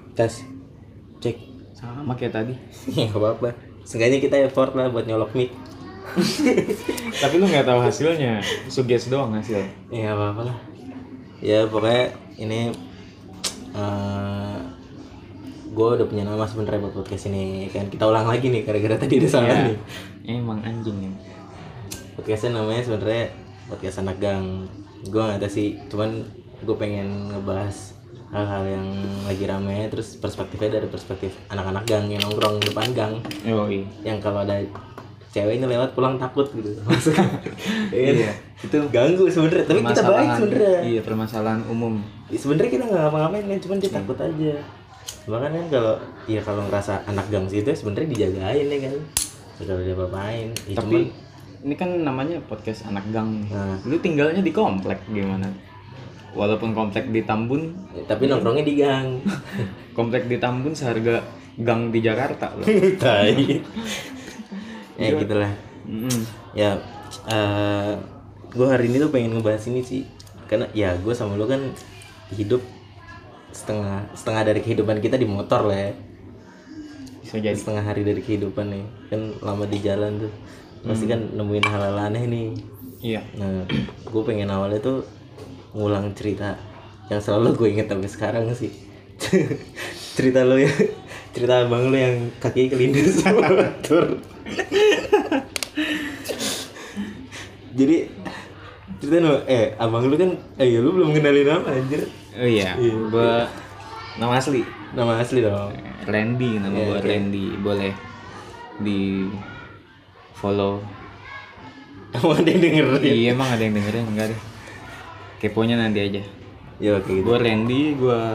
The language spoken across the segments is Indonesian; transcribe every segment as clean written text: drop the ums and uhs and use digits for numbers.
Tes. Cek. Sama kayak tadi. Ya nggak apa-apa. Seenggaknya kita effort lah buat nyolok mic. Tapi lu nggak tahu hasilnya, suges doang hasil. Ya nggak apa-apa lah. Ya pokoknya ini gue udah punya nama sebenarnya buat podcast ini kan. Kita ulang lagi nih gara-gara tadi ada salah nih. Emang anjing ya. Podcastnya namanya sebenarnya podcast anak gang. Gue nggak tahu sih, cuman gue pengen ngebahas hal-hal yang lagi rame, terus perspektifnya dari perspektif anak-anak gang yang nongkrong depan gang. Yoi. Yang kalau ada cewek ini lewat pulang takut gitu. Iya. Itu ganggu sebenarnya, tapi kita baik sebenarnya. Iya, permasalahan umum. Sebenarnya kita nggak ngapa-ngapain kan, cuman dia takut aja. Bahkan kan kalau ngerasa anak gang situ sebenarnya dijagain ya kan. Kalau dia apa-apain. Ya, Tapi ini kan namanya podcast anak gang. Nah. Lu tinggalnya di komplek gimana? Walaupun komplek di Tambun, tapi nongkrongnya di gang. komplek di Tambun seharga gang di Jakarta loh. Tai. Ya gitulah. Ya gue hari ini tuh pengen ngebahas ini sih, karena ya gue sama lu kan hidup setengah dari kehidupan kita di motor lah ya. Bisa jadi. Setengah hari dari kehidupan nih kan, lama di jalan tuh pasti kan nemuin hal-hal aneh nih. Iya. Nah gue pengen awalnya tuh ngulang cerita yang selalu gue inget sampai sekarang sih. Cerita lo ya, cerita abang lo yang kakinya kelindes sama motor. Jadi cerita lo, abang lu kan, lu belum kenalin nama anjir. Oh iya. Gua nama asli dong. Randy, nama gua Randy. Boleh di follow. Emang ada yang dengerin? Iya, emang ada yang dengerin enggak deh. Keponya nanti aja. Ya oke gitu. Gua Randy,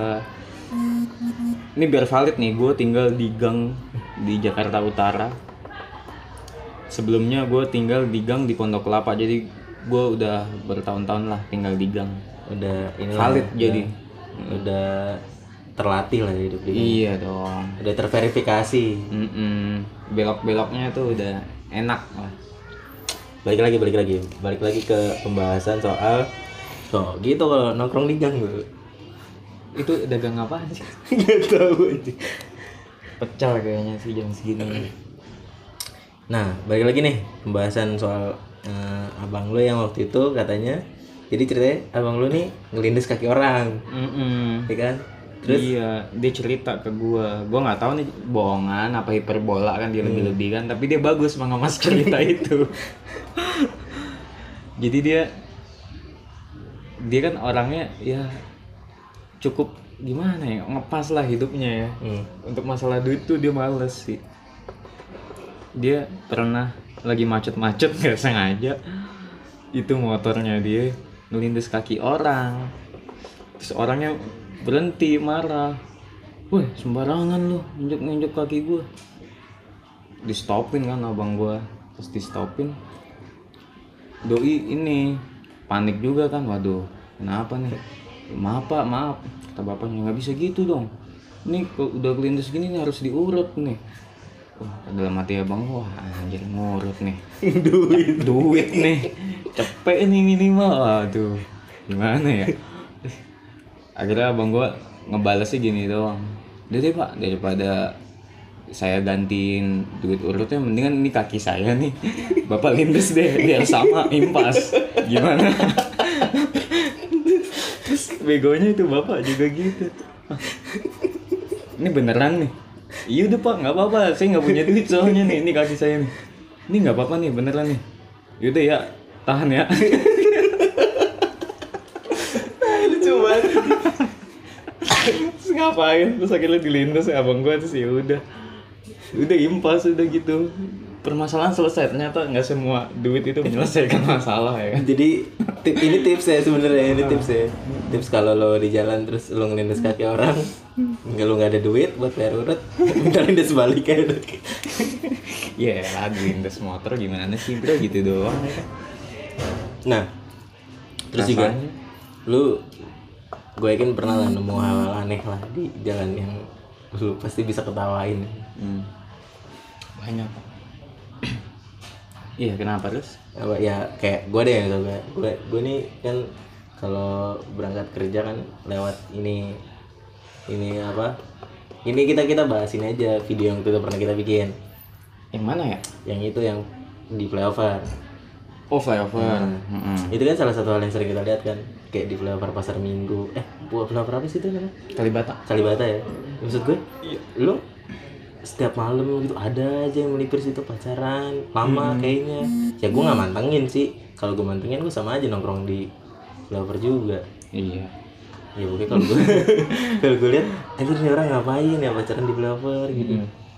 ini biar valid nih, gue tinggal di gang di Jakarta Utara. Sebelumnya gue tinggal di gang di Pondok Kelapa, jadi gue udah bertahun-tahun lah tinggal di gang. Udah ini valid jadi. Udah terlatih lah hidup di gang. Iya dong. Udah terverifikasi. Belok-beloknya tuh udah enak lah. Balik lagi ke pembahasan soal gitu kalau nongkrong di gang gue. Itu dagang apa sih? Nggak tahu anjing. Pecel kayaknya sih jam segini. Nah, balik lagi nih pembahasan soal abang lu yang waktu itu katanya, jadi ceritanya abang lu nih ngelindes kaki orang, ya kan? Terus iya, dia cerita ke gua nggak tahu nih bohongan apa hiperbola kan, dia lebih-lebih kan, tapi dia bagus mengemas cerita itu. Jadi dia kan orangnya ya cukup gimana ya, ngepas lah hidupnya ya. Untuk masalah duit tuh dia males sih. Dia pernah lagi macet-macet nggak sengaja, itu motornya dia ngelindes kaki orang, terus orangnya berhenti marah, weh sembarangan lu injek kaki gue. Di stopin kan abang gue, terus di stopin. Doi ini panik juga kan, waduh kenapa nih, maaf pak, maaf, kata bapaknya, nggak bisa gitu dong, ini udah kelindes gini nih harus diurut nih. Dalam hati abang, wah anjir ngurut nih. duit nih, cepet nih minimal. Aduh gimana ya. Akhirnya abang gua ngebalesnya gini doang, udah deh pak, daripada saya gantiin duit urutnya, mendingan ini kaki saya nih bapak lindes deh biar sama impas. Gimana? Terus begonya itu bapak juga gitu. Ini beneran nih? Iya udah pak, nggak apa-apa, saya nggak punya duit soalnya nih, ini kaki saya nih. Ini nggak apa-apa nih, beneran nih. Yaudah ya, tahan ya. lucu banget. Terus ngapain? Terus akhirnya dilindas ya abang gua, terus ya udah impas, udah gitu. Permasalahan selesai. Ternyata nggak semua duit itu menyelesaikan masalah ya kan. Jadi ini tips ya sebenarnya, tips kalau lo di jalan terus lo ngelindes kaki orang, kalau nggak ada duit buat bayar urut, bentar lindes balik aja. Ya lindes motor gimana sih bro, gitu doang. Nah terus juga gue yakin pernah lah nemu hal-hal aneh lah di jalan yang lu pasti bisa ketawain. Banyak. Iya, kenapa terus? Ya kayak gue deh, gue nih kan kalau berangkat kerja kan lewat ini apa Ini kita bahasin aja video yang itu pernah kita bikin. Yang mana ya? Yang itu yang di flyover. Oh, flyover. Itu kan salah satu hal yang sering kita lihat kan, kayak di flyover pasar Minggu. Flyover apa sih itu namanya? Kalibata ya. Maksud gue, lu setiap malam gitu ada aja yang melipir situ pacaran, lama kayaknya. Ya gue nggak mantengin sih. Kalau gue mantengin gue sama aja nongkrong di flyover juga. Iya. Ya pokoknya kalau gue lihat, anjir nih orang ngapain ya pacaran di flyover gitu.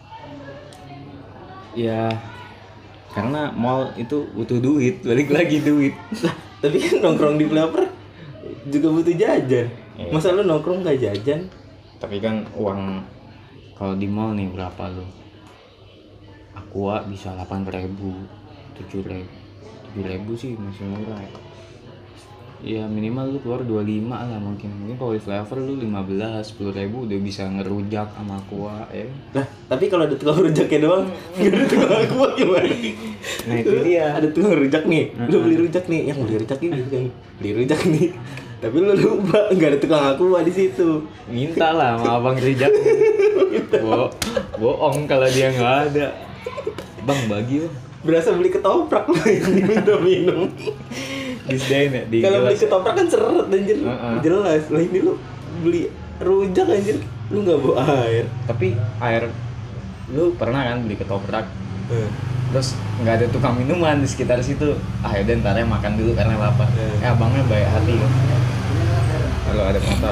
Ya. Karena mall itu butuh duit, balik lagi duit. Tapi kan nongkrong di flyover juga butuh jajan. Iya. Masa lu nongkrong gak jajan? Tapi kan uang kalau di mall nih berapa lo? Aqua bisa 8.000, 7.000 sih masih murah ya. Ya minimal lu keluar 25 lah mungkin kalau di flyover lu 15, 10.000 udah bisa ngerujak sama Aqua ya. Lah, tapi kalau ada tukang rujaknya doang, nggak ada tukang aqua gimana? Nah itu dia. Ada tukang rujak nih, lu beli rujak nih, yang beli rujak ini kan beli rujak nih. Tapi lu lupa nggak ada tukang aqua di situ. Minta lah sama abang rujak. Bohong kalau dia nggak ada. Bang bagi lo. Berasa beli ketoprak lu yang diminta minum. Disdain ya di Kalau beli gelas. ketoprak kan seret anjir. Jelas. Lah ini lu beli rujak anjir, lu nggak bawa air. Tapi air lu pernah kan beli ketoprak? Terus nggak ada tukang minuman di sekitar situ. Ya udah ntar ya makan dulu karena lapar. Abangnya baik hati kan. Kalau ada motor.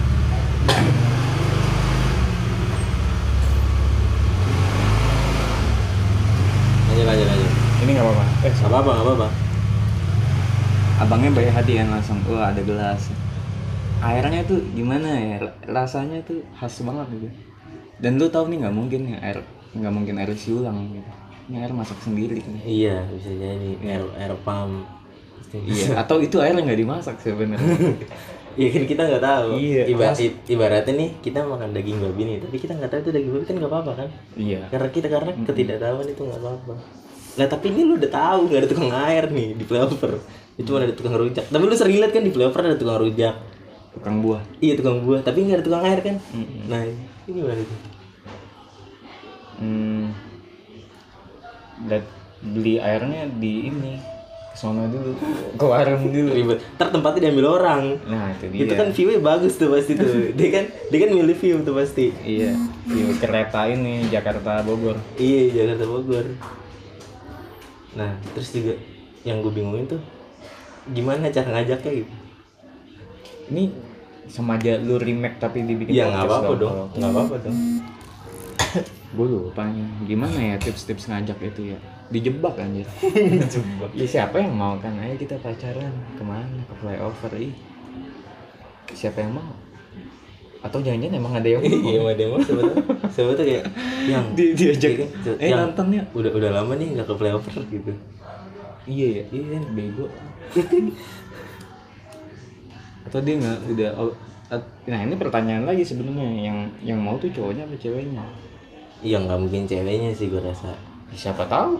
Lanjut. Ini nggak apa-apa. Nggak apa-apa. Abangnya baik hati kan langsung. Ada gelas. Airnya tuh gimana ya? Rasanya tuh khas banget gitu. Dan lu tahu nih nggak mungkin air isi ulang gitu. Ini air masak sendiri kan. Iya, bisa jadi air pump. Iya. Atau itu air nggak dimasak sebenarnya. Iya kan kita nggak tahu. Iya. Ibaratnya nih kita makan daging babi nih, tapi kita nggak tahu itu daging babi kan nggak apa-apa kan? Iya. Karena ketidaktahuan itu nggak apa-apa. Lah tapi ini lu udah tahu nggak ada tukang air nih di flyover. Itu cuma ada tukang rujak. Tapi lu sering lihat kan di flyover ada tukang rujak. Tukang buah. Iya tukang buah, tapi nggak ada tukang air kan? Nah ini gimana itu? Beli airnya di ini kesono dulu, ke warung dulu. Ribet. Ntar tempatnya diambil orang. Nah itu dia. Itu kan view-nya bagus tuh pasti tuh. Dia kan milih view tuh pasti. Iya. View kereta ini Jakarta Bogor. Iya Jakarta Bogor. Nah terus juga yang gue bingungin tuh gimana cara ngajaknya gitu. Ini sama aja lu remake tapi dibikin Ya nggak podcast apa-apa dong. Gue lupa nih gimana ya tips-tips ngajak itu ya. Dijebak anjir. Ya siapa yang mau kan? Ayo kita pacaran kemana? Ke flyover siapa yang mau? Atau jangan-jangan emang ada yang mau? Iya ada yang mau sebetulnya kayak yang diajak yang nontonnya udah lama nih nggak ke flyover gitu. iya kan bego. Atau dia nggak udah nah ini pertanyaan lagi sebenarnya yang mau tuh cowoknya apa ceweknya? Iya nggak mungkin ceweknya sih gue rasa. Siapa tahu.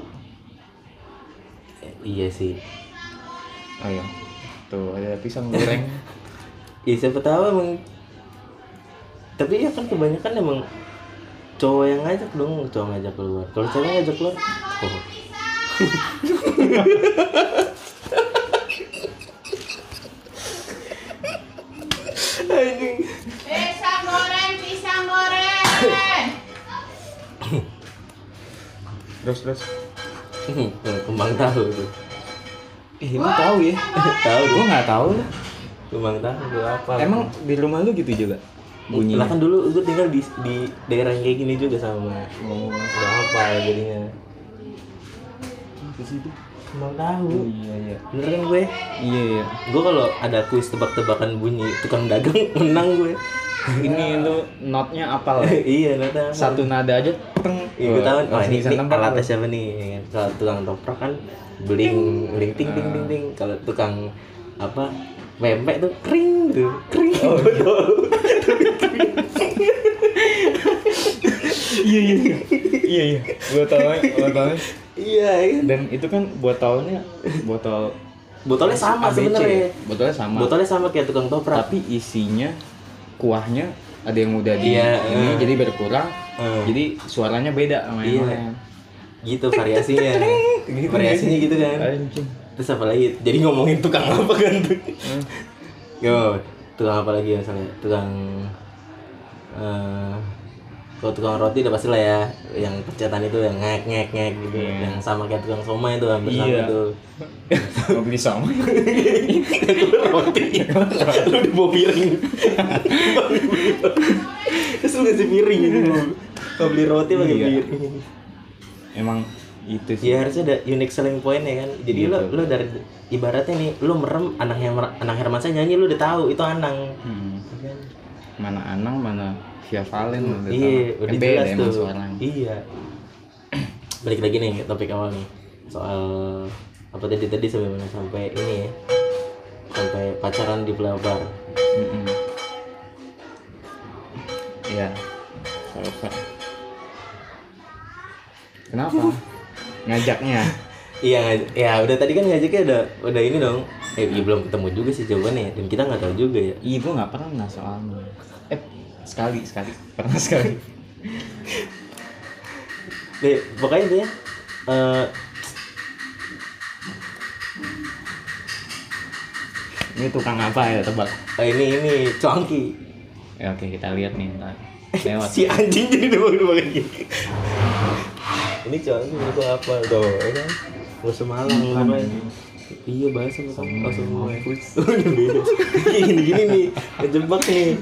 Iya sih. Oh iya. Tuh ada pisang goreng. Iya siapa tahu emang. Tapi ya kan kebanyakan emang cowok yang ngajak dong, cowok ngajak keluar. Kalau cewek ngajak keluar, Pisang goreng. Terus. kembang tahu tuh. Lu tahu ya? Tahu Gua dong. nggak tahu lah. Kembang tahu itu apa? Emang di rumah lu gitu juga? bunyi. Lah kan dulu gue tinggal di daerah yang kayak gini juga sama. Udah apa jadinya? Apa sih itu? Kembang tahu. Iya. Bener kan gue? Iya. Gue kalau ada kuis tebak-tebakan bunyi tukang dagang menang gue. Ini lu notnya apal. Iya, notnya. Satu nada aja. Iya, gue tahu. Oh, ini nembak alatnya siapa nih? Kalau tukang toprak kan bling ting ting ting ting. Kalau tukang apa? Pempek tuh kring gitu. Kring. Oh, betul. Iya. Gua tahu. Iya, kan. Dan itu kan botolnya Botolnya sama ABC. sebenarnya. Botolnya sama. Botolnya sama kayak tukang toprak. Tapi isinya kuahnya ada yang udah di ini jadi berkurang. Jadi suaranya beda sama yang lain. Gitu variasinya. Variasinya gitu kan. Anjing. Terus apa lagi? Jadi ngomongin tukang apa kan tuh? Yo, tukang apa lagi misalnya? Tukang kalau tukang roti udah pasti lah ya, yang percetan itu yang ngek gitu, yang sama kayak tukang somai itu hampir sama itu. Mau beli somai? Roti, lu dibawa piring, terus lu ngasih piring gitu, mau beli roti pakai piring. Emang itu sih. Ya harusnya ada unique selling point ya kan. Jadi lo dari ibaratnya nih, lo merem Anang Hermansyah nyanyi, lo udah tahu itu Anang. Mana Anang, mana Via Valen udah jelas tuh. Suaranya. Iya. Balik lagi nih ke topik awal nih. Soal apa tadi sampai mana, sampai ini ya. Sampai pacaran di Pelabar. Iya. Kenapa? Ngajaknya? Iya, ya udah tadi kan ngajaknya udah ini dong. Belum ketemu juga sih jawabannya, dan kita nggak tahu juga ya. Iya, gue nggak pernah soalnya. Sekali pernah sekali. Pokoknya dia ini tukang apa ya, tebak? ini Cuangki. Ya, oke, kita lihat nih ntar. Lewat. Si anjing jadi nebak-nebak gini. Ini Cuangki itu apa tuh, ya kan? Gak semalam ngapain? Iya, bahasa sama mampus. Udah beda. Gini nih, kejebak nih.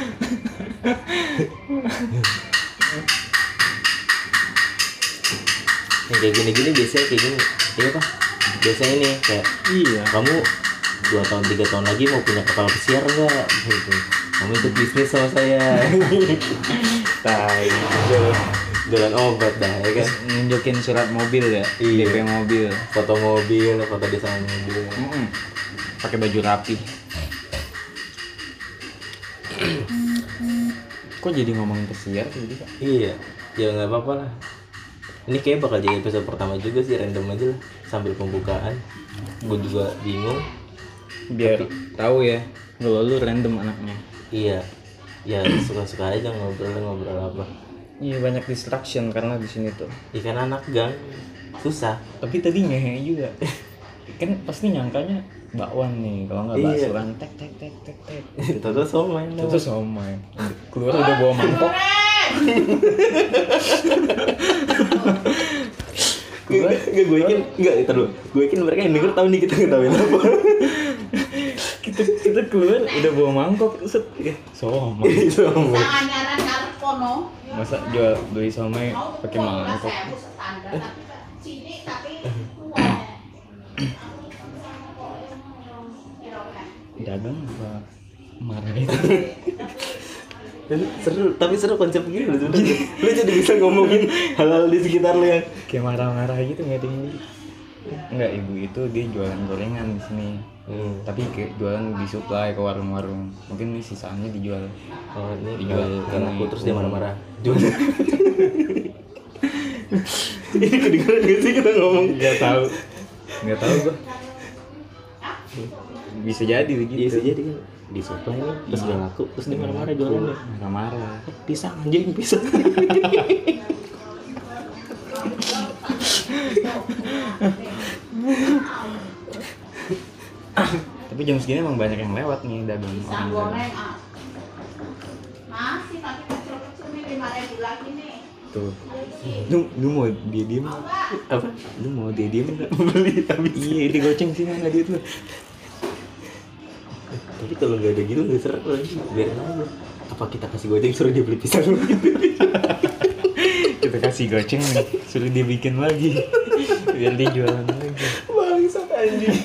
Yang kayak gini-gini biasanya kayak gini. Iya Pak. Biasanya nih kayak kamu 2 tahun 3 tahun lagi mau punya kapal pesiar enggak? Gitu. Kamu ikut bisnis sama saya. Tai. Jalan obat dah ya kan. Nunjukin surat mobil ya, DP mobil, foto desain mobil. Pakai baju rapi. Kok jadi ngomongin pesiar gitu Kak? Iya, ya nggak apa-apa lah. Ini kayak bakal jadi episode pertama juga sih, random aja lah sambil pembukaan. Gue juga bingung. Biar tahu ya, lu random anaknya. Iya, ya suka-suka aja ngobrol apa. Iya, banyak distraction karena di sini tuh. Ikan anak gang susah. Tapi tadi ngehe juga. Kan pasti nyangkanya bakwan nih, kalau nggak bakso kan tek. Itu somai. Itu somai. Keluar udah bawa mangkok. Gue yakin mereka yang denger tahu nih kita ngetawain apa. kita keluar udah bawa mangkok, set somai. Sangat nyaran harus kono. Masa jual beli somai pakai mangkok? Sini tapi Dagang apa marah itu? Seru konsep gini loh sebenarnya. Lu jadi bisa ngomongin hal-hal di sekitar lu yang kayak marah-marah gitu, nggak tinggi. Enggak, ibu itu dia jualan gorengan di sini. Tapi kayak jualan disuplai ke warung-warung. Mungkin ini sisaannya dijual. Oh, ini dijual karena aku terus dia marah-marah. Jual. Ini kedengeran gak sih kita ngomong? Nggak tahu gua. Bisa jadi begitu. Bisa jadi kan disuplai nih, terus gak laku, terus dia marah-marah jualannya. Marah-marah. Pisang anjing, pisang. Tapi jam segini emang banyak yang lewat nih dagang. pisang goreng masih tapi kecil-kecil nih 5.000 lagi nih. Tuh. Lu mau dia diem? Apa? Lu mau dia diem enggak? Beli habis. Iya, digoceng sih mana duit lu. Tapi kalau nggak ada gitu nggak seru lagi, biarin aja. Apa kita kasih goceng suruh dia beli pisang? Kita kasih goceng nih, suruh dia bikin lagi, biar dia jualan lagi. Bangsat anjing.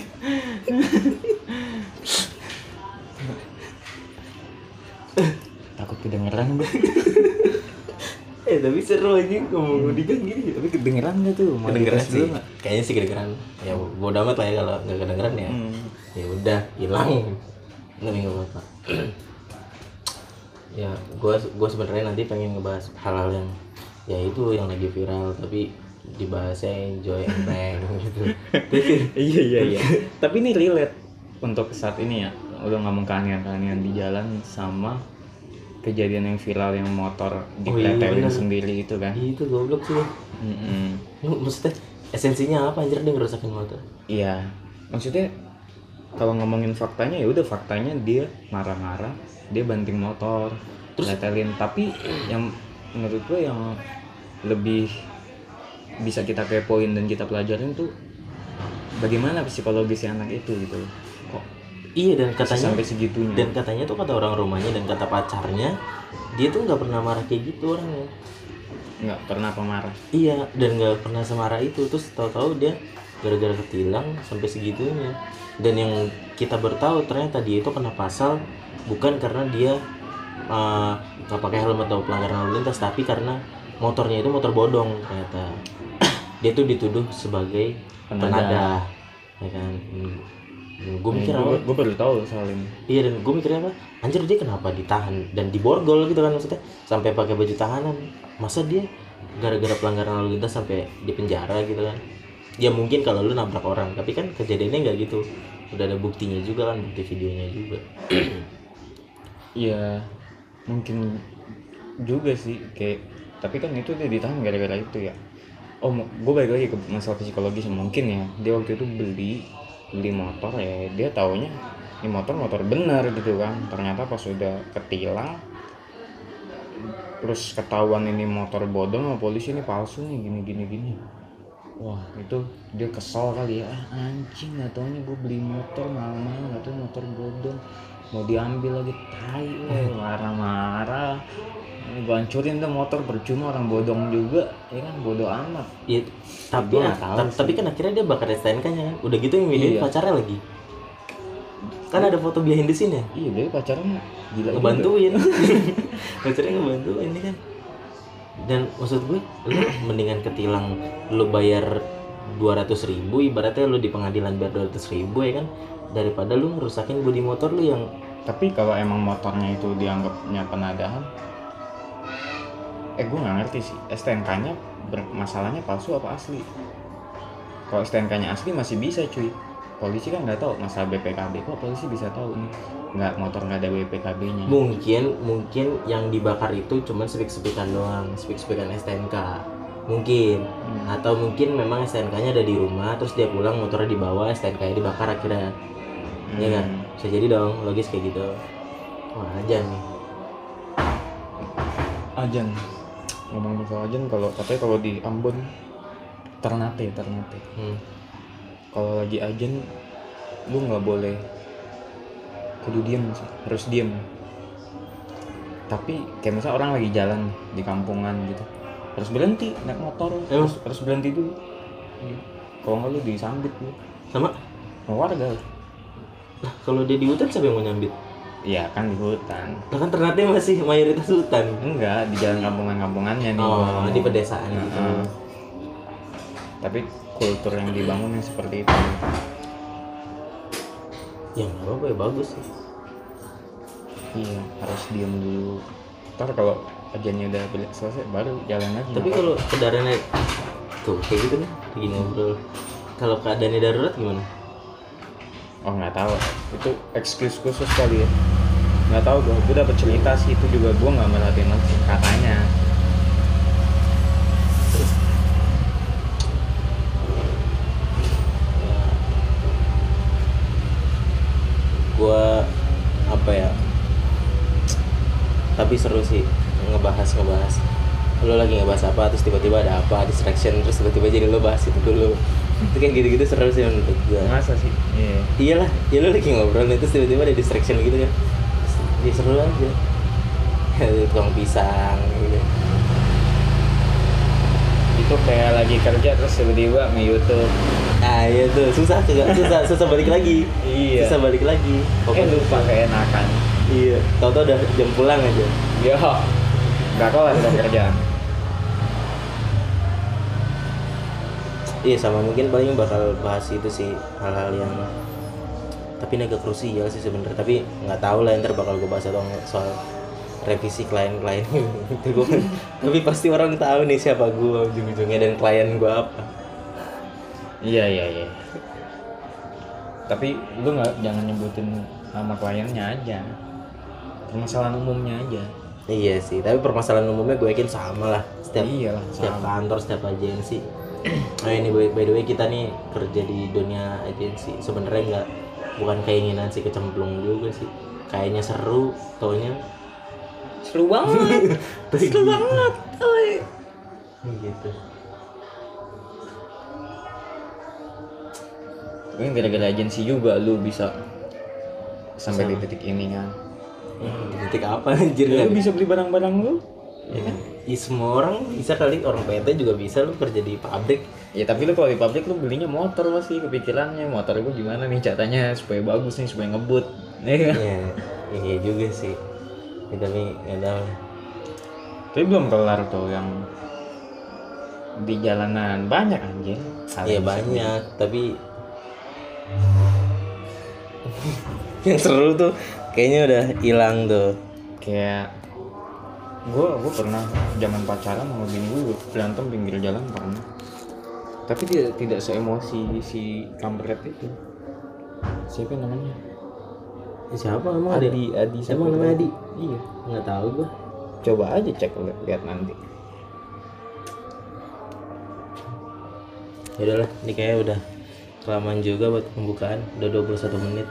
Takut kedengeran gue. Tapi seru aja ngomong di gang gini. Tapi kedengeran nggak tuh? Kedengeran sih. Kayaknya sih kedengeran. Ya bodo amat lah ya kalau nggak kedengeran ya. Ya udah hilang. Nggak apa-apa. Ya gue sebenarnya nanti pengen ngebahas hal-hal yang ya itu yang lagi viral tapi dibahasnya enjoy and bang gitu. Iya. Tapi ini relate untuk saat ini ya. Udah ngomong keanehan-keanehan di jalan sama kejadian yang viral yang motor Oh iya, ditetelin bener. sendiri itu kan. Itu goblok sih. Maksudnya esensinya apa anjir dia ngerusakin motor? Iya, maksudnya kalau ngomongin faktanya ya udah, faktanya dia marah-marah, dia banting motor, terus netelin. Tapi yang menurut gue yang lebih bisa kita kepoin dan kita pelajarin tuh bagaimana psikologisnya anak itu gitu. Kok Iya, dan bisa katanya sampai segitunya? dan katanya tuh kata orang rumahnya dan kata pacarnya dia tuh nggak pernah marah kayak gitu orangnya. Nggak pernah pemarah. Iya, dan nggak pernah semarah itu. Terus tahu-tahu dia gara-gara ketilang sampai segitunya. Dan yang kita bertahu ternyata dia itu kena pasal bukan karena dia nggak pakai helm atau pelanggaran lalu lintas, tapi karena motornya itu motor bodong ternyata. Dia tuh dituduh sebagai penadah, ya kan. Gue mikir apa? Gue baru tahu soal ini. Iya, dan gue mikirnya apa? Anjir, dia kenapa ditahan dan diborgol gitu kan, maksudnya sampai pakai baju tahanan. Masa dia gara-gara pelanggaran lalu lintas sampai di penjara gitu kan? Ya mungkin kalau lu nabrak orang, tapi kan kejadiannya nggak gitu. Udah ada buktinya juga kan, bukti videonya juga. Iya, mungkin juga sih kayak, tapi kan itu dia ditahan gara-gara itu ya. Oh, gue balik lagi ke masalah psikologis. Mungkin ya dia waktu itu beli motor ya, dia taunya ini motor benar gitu kan. Ternyata pas udah ketilang terus ketahuan ini motor bodong sama polisi, ini palsu nih, gini. Wah, itu dia kesel kali ya. Anjing, gak taunya gue beli motor mahal-mahal, gak tau motor bodong, mau diambil lagi, tai. Marah-marah, ini gue hancurin tuh motor, percuma orang bodong juga ya kan, bodoh amat. Iya, tapi Gua nggak tahu tapi kan akhirnya dia bakar STNK-nya kan. Udah gitu yang videoin Iya. pacarnya lagi. Kan ada foto behind the scene ya. Iya, dia pacarnya gila juga. Ngebantuin. Pacarnya ngebantuin ini kan. Dan maksud gue, lu mendingan ketilang lu bayar 200.000, ibaratnya lu di pengadilan bayar 200.000 ya kan, daripada lu ngerusakin bodi motor lu yang. Tapi kalau emang motornya itu dianggapnya penadahan, gue nggak ngerti sih STNK-nya masalahnya palsu apa asli. Kalau STNK-nya asli masih bisa cuy, polisi kan nggak tahu masalah BPKB. Kok polisi bisa tahu nih nggak, motor nggak ada BPKB-nya? Mungkin yang dibakar itu cuman speak-speakan doang, speak-speakan STNK mungkin. Atau mungkin memang STNK-nya ada di rumah, terus dia pulang motornya dibawa, STNK-nya dibakar akhirnya. Ya kan, bisa jadi dong, logis kayak gitu. Wah, aja nih Ajan, ngomong soal ajan, kalau katanya kalau di Ambon Ternate kalau lagi ajan lu nggak boleh kudu diem sih, harus diem. Tapi kayak misalnya orang lagi jalan di kampungan gitu, harus berhenti naik motor, harus berhenti dulu. Kalau nggak lu disambit lu sama warga. Nah, kalau dia di hutan siapa yang mau nyambit? Iya kan di hutan. Nah kan Ternate masih mayoritas hutan. Enggak, di jalan kampungannya nih. Oh, di pedesaan gitu. Tapi kultur yang dibangun yang seperti itu. Ya nggak apa-apa ya, bagus sih. Iya, harus diam dulu. Ntar kalau ajannya udah selesai baru jalan lagi. Tapi kalau keadaannya tuh kayak gitu nih, lagi ngobrol. Kalau keadaannya darurat gimana? Oh nggak tahu, itu excuse khusus kali ya. Nggak tahu, gue dapet cerita sih, itu juga gue nggak merhatiin lagi katanya. Gua apa ya, tapi seru sih ngebahas. Lo lagi ngebahas apa, terus tiba-tiba ada apa, distraction, terus tiba-tiba jadi lo bahas itu dulu. Itu kayak gitu-gitu seru sih menurut gua. Masa sih? Iya. Iyalah, ya lo lagi ngobrol terus tiba-tiba ada distraction gitu kan. Jadi seru aja. Tukang pisang gitu. Itu kayak lagi kerja terus tiba-tiba nge-YouTube. Ah iya tuh, susah balik lagi. Iya. Susah balik lagi. Lupa keenakan. Iya, tau-tau udah jam pulang aja. Yo, nggak kelar dong kerjaan. Iya, sama mungkin paling bakal bahas itu sih, hal-hal yang tapi ini agak krusial sih sebenarnya. Tapi nggak tahu lah, ntar bakal gue bahas atau nggak soal revisi klien itu gue kan. Tapi pasti orang tahu nih siapa gue ujung-ujungnya dan klien gue apa. Iya. Tapi lu jangan nyebutin nama kliennya aja, permasalahan umumnya aja. Iya sih, tapi permasalahan umumnya gue yakin sama lah. Iyalah, Setiap sama. kantor, setiap agensi. Oh ini by the way kita nih kerja di dunia agensi. Sebenarnya bukan keinginan sih, kecemplung juga sih. Kayaknya seru, taunya Seru banget. Seru banget. gitu. Tapi gara-gara agensi juga lu bisa sampai di titik ini kan. Titik apa anjir Ya, kan? lu bisa beli barang-barang lu. Ya kan? Ya, semua orang bisa kali, orang PT juga bisa lu kerja di pabrik. Ya tapi lu kalau di pabrik lu belinya motor pasti kepikirannya motor gue gimana nih caranya supaya bagus nih supaya ngebut. Iya. Iya juga sih. Ya, tapi nggak tahu. Tapi belum kelar tuh yang di jalanan banyak anjir. Iya banyak, tapi yang seru tuh kayaknya udah hilang tuh. Kayak gue pernah zaman pacaran sama bini gue berantem pinggir jalan pernah. Tapi dia tidak seemosi si kampret itu. Siapa namanya? Siapa emang ada? Adi siapa Emang namanya Adi? Iya. Nggak tahu gua. Coba aja cek lihat nanti. Ya udahlah, ini kayaknya udah kelamaan juga buat pembukaan. Udah 21 menit.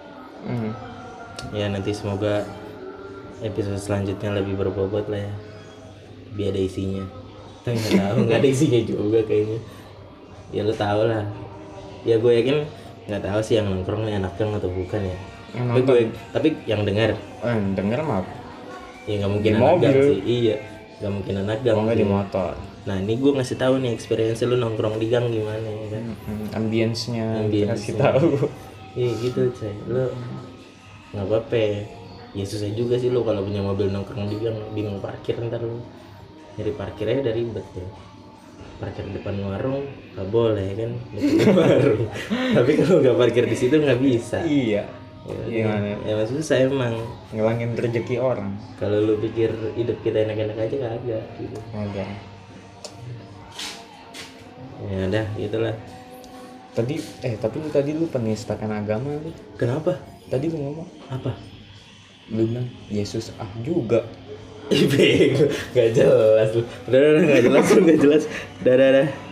Ya nanti semoga episode selanjutnya lebih berbobot lah ya. Biar ada isinya. Tapi nggak tahu, nggak ada isinya juga kayaknya. Ya lu tau lah. Ya gue yakin nggak tahu sih yang nongkrong nih anak gang atau bukan ya. Tapi yang dengar. Denger mah Ya nggak mungkin di anak gang mobil. sih. Iya. Nggak mungkin anak gang. nggak di sih. motor. Nah ini gue ngasih tahu nih experience lu nongkrong di gang gimana ya kan. Ambience-nya Ambience-nya. kasih tahu. Iya gitu coy. Lu nggak apa-apa ya susah juga sih lu kalau punya mobil nongkrong di gang bingung parkir ntar lu nyari parkir aja dari ribet ya. Parkir depan warung nggak boleh kan depan warung. Tapi kalau nggak parkir di situ nggak bisa. Iya. Ya, Gimana? emang susah emang. Ngelangin rezeki orang. Kalau lu pikir hidup kita enak-enak aja kagak gitu. Agak. Ya udah gitulah. Tapi lu penistakan agama lu. Kenapa? Tadi lu ngomong Apa? lu bilang Yesus juga. Bego, nggak jelas lu. Udah nggak jelas. Udah.